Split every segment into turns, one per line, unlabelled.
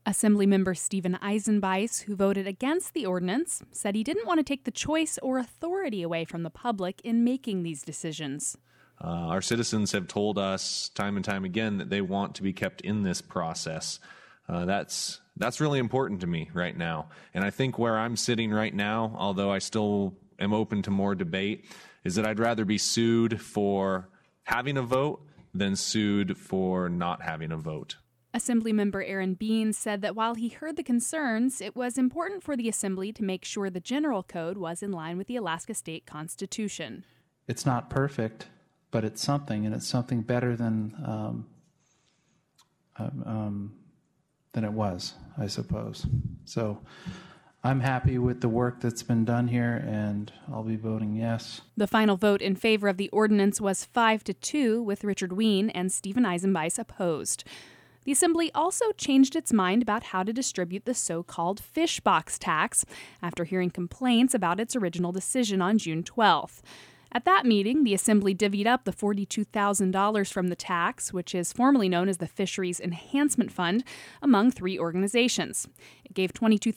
Assemblymember Steven Eisenbeis, who voted against the ordinance, said he didn't want to take the choice or authority away from the public in making these decisions.
Our citizens have told us time and time again that they want to be kept in this process. That's really important to me right now. And I think where I'm sitting right now, although I still am open to more debate, is that I'd rather be sued for having a vote than sued for not having a vote.
Assemblymember Aaron Bean said that while he heard the concerns, it was important for the Assembly to make sure the General Code was in line with the Alaska State Constitution.
It's not perfect, but it's something, and it's something better than it was, I suppose. So I'm happy with the work that's been done here, and I'll be voting yes.
The final vote in favor of the ordinance was 5-2, with Richard Wien and Steven Eisenbeis opposed. The Assembly also changed its mind about how to distribute the so-called fish box tax after hearing complaints about its original decision on June 12th. At that meeting, the Assembly divvied up the $42,000 from the tax, which is formally known as the Fisheries Enhancement Fund, among 3 organizations. It gave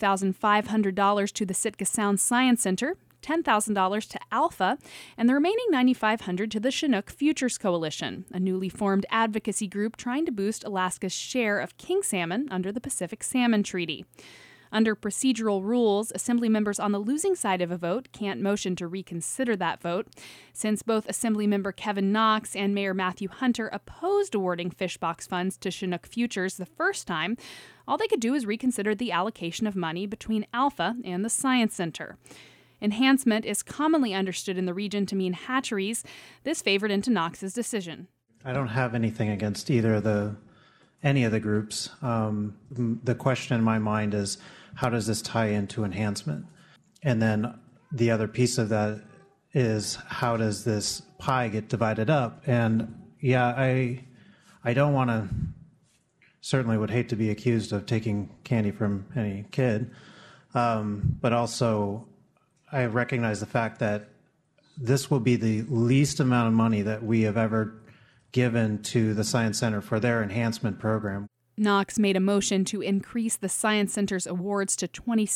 $22,500 to the Sitka Sound Science Center, $10,000 to Alpha, and the remaining $9,500 to the Chinook Futures Coalition, a newly formed advocacy group trying to boost Alaska's share of king salmon under the Pacific Salmon Treaty. Under procedural rules, Assembly members on the losing side of a vote can't motion to reconsider that vote. Since both Assemblymember Kevin Knox and Mayor Matthew Hunter opposed awarding fish box funds to Chinook Futures the first time, all they could do is reconsider the allocation of money between Alpha and the Science Center. Enhancement is commonly understood in the region to mean hatcheries. This favored into Knox's decision.
I don't have anything against any of the groups. The question in my mind is, how does this tie into enhancement? And then the other piece of that is, how does this pie get divided up? And yeah, I don't want to, certainly would hate to be accused of taking candy from any kid, but also I recognize the fact that this will be the least amount of money that we have ever given to the Science Center for their enhancement program.
Knox made a motion to increase the Science Center's awards to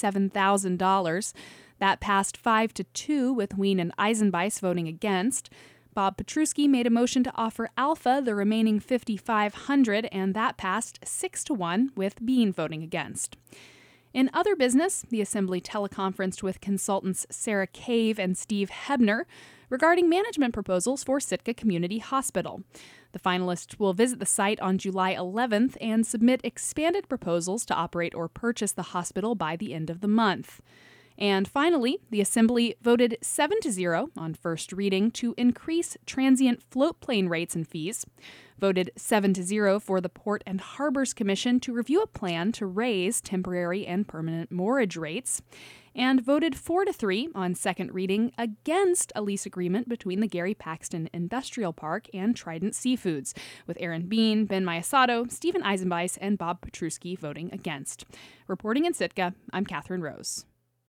$27,000. That passed 5-2, with Wien and Eisenbeis voting against. Bob Petruski made a motion to offer Alpha the remaining $5,500, and that passed 6-1, with Bean voting against. In other business, the Assembly teleconferenced with consultants Sarah Cave and Steve Hebner regarding management proposals for Sitka Community Hospital. The finalists will visit the site on July 11th and submit expanded proposals to operate or purchase the hospital by the end of the month. And finally, the Assembly voted 7-0 on first reading to increase transient float plane rates and fees, voted 7-0 for the Port and Harbors Commission to review a plan to raise temporary and permanent moorage rates, and voted 4-3 on second reading against a lease agreement between the Gary Paxton Industrial Park and Trident Seafoods, with Aaron Bean, Ben Mayasato, Steven Eisenbeis, and Bob Petruski voting against. Reporting in Sitka, I'm Catherine Rose.